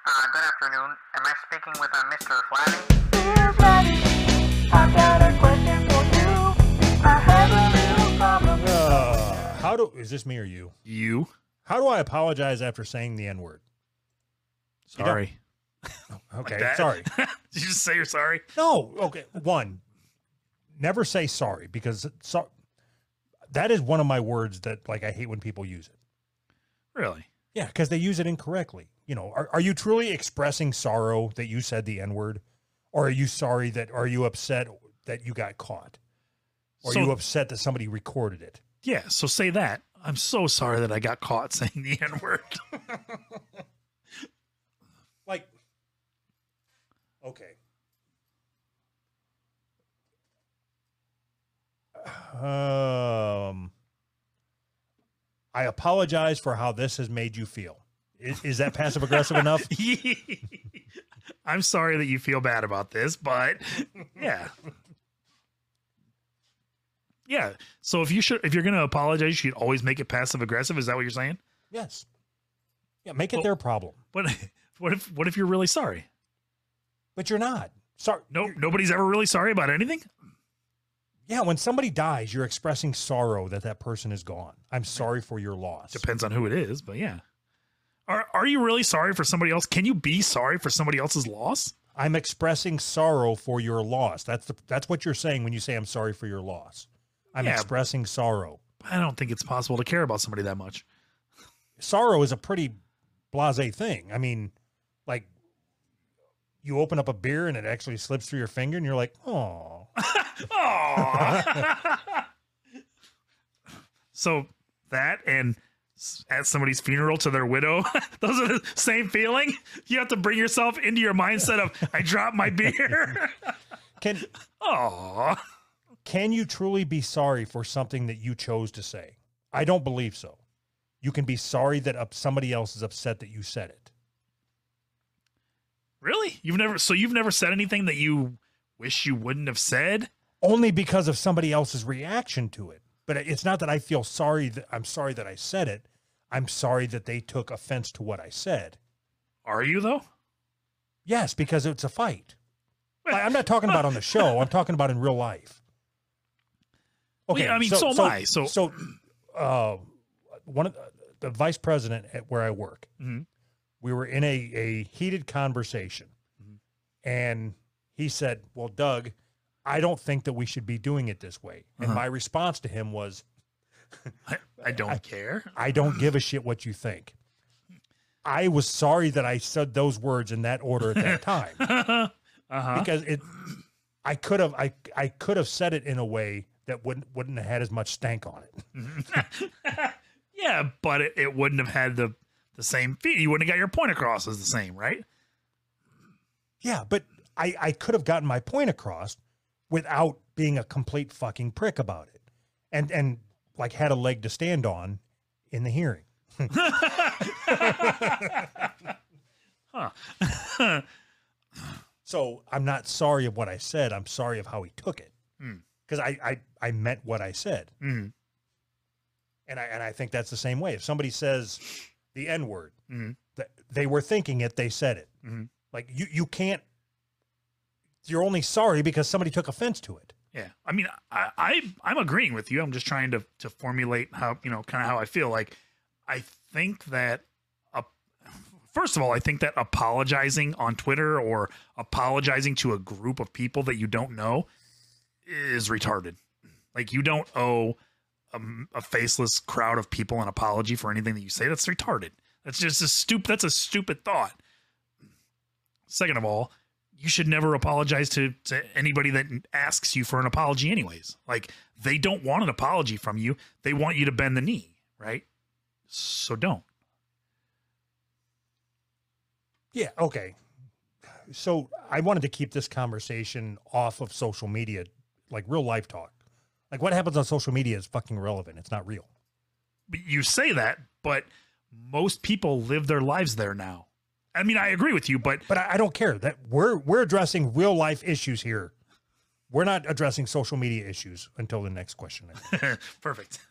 Good afternoon. Am I speaking with Mr. Flatty? Dear Flatty, I've got a question for you. I have a little problem. Is this me or you? You? How do I apologize after saying the N-word? Sorry. Okay, Like sorry. Did you just say you're sorry? No, okay. One, never say sorry because that is one of my words that like I hate when people use it. Really? Yeah, because they use it incorrectly. You know, are you truly expressing sorrow that you said the N-word? Or are you upset that you got caught? Or are you upset that somebody recorded it? Yeah, so say that. I'm so sorry that I got caught saying the N-word. Like, okay. I apologize for how this has made you feel. Is that passive aggressive enough? I'm sorry that you feel bad about this, but yeah. Yeah. So if you're going to apologize, you should always make it passive aggressive. Is that what you're saying? Yes. Yeah. Make it their problem. But what if you're really sorry? But you're not. Sorry. No, nobody's ever really sorry about anything. Yeah. When somebody dies, you're expressing sorrow that person is gone. I'm sorry for your loss. Depends on who it is, but yeah. Are you really sorry for somebody else? Can you be sorry for somebody else's loss? I'm expressing sorrow for your loss. That's what you're saying when you say I'm sorry for your loss. I'm expressing sorrow. I don't think it's possible to care about somebody that much. Sorrow is a pretty blasé thing. I mean, like you open up a beer and it actually slips through your finger and you're like, oh. So that and at somebody's funeral to their widow, those are the same feeling. You have to bring yourself into your mindset of I dropped my beer. Can you truly be sorry for something that you chose to say? I don't believe so. You can be sorry that somebody else is upset that you said it. Really? You've never said anything that you wish you wouldn't have said? Only because of somebody else's reaction to it. But it's not that I feel sorry that I'm sorry that I said it. I'm sorry that they took offense to what I said. Are you though? Yes, because it's a fight. I'm not talking about on the show. I'm talking about in real life. Okay, well, I mean, so am I. So one of the vice president at where I work, mm-hmm. we were in a heated conversation, and he said, "Well, Doug, I don't think that we should be doing it this way." And my response to him was, I don't care. I don't give a shit what you think. I was sorry that I said those words in that order at that time. Because I could have said it in a way that wouldn't have had as much stank on it. Yeah, but it wouldn't have had the same feel. You wouldn't have got your point across as the same, right? Yeah, but I could have gotten my point across without being a complete fucking prick about it. And like had a leg to stand on in the hearing. So I'm not sorry of what I said. I'm sorry of how he took it. Because I meant what I said. Mm. And I think that's the same way. If somebody says the N-word, they were thinking it, they said it. Like you can't, you're only sorry because somebody took offense to it. Yeah. I mean, I'm agreeing with you. I'm just trying to formulate how, kind of how I feel. Like, I think that, first of all, I think that apologizing on Twitter or apologizing to a group of people that you don't know is retarded. Like, you don't owe a faceless crowd of people an apology for anything that you say. That's retarded. That's just that's a stupid thought. Second of all, you should never apologize to anybody that asks you for an apology anyways. Like, they don't want an apology from you. They want you to bend the knee, right? So don't. Yeah, okay. So I wanted to keep this conversation off of social media, like real life talk. Like what happens on social media is fucking relevant. It's not real. You say that, but most people live their lives there now. I mean, I agree with you, but I don't care that we're addressing real life issues here. We're not addressing social media issues until the next question. Perfect.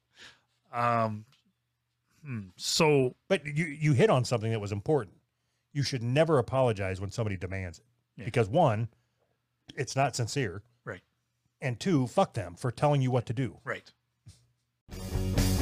So, but you hit on something that was important. you should never apologize when somebody demands it. Yeah. Because one, it's not sincere. Right. And two, fuck them for telling you what to do. Right.